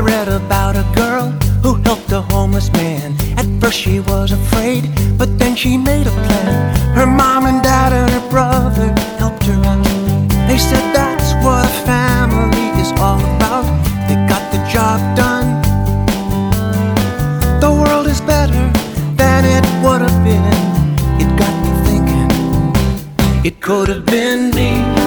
read about a girl who helped a homeless man. At first she was afraid, but then she made a plan. Her mom and dad and her brother helped her out. They said that's what a family is all about. They got the job done. The world is better than it would have been. It got me thinking, it could have been me.